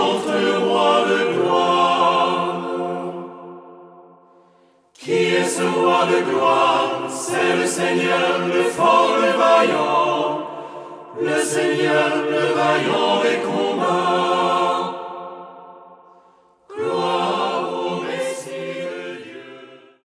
entre le roi de gloire. Qui est ce roi de gloire? C'est le Seigneur, le fort, le vaillant. Le Seigneur, le vaillant est contre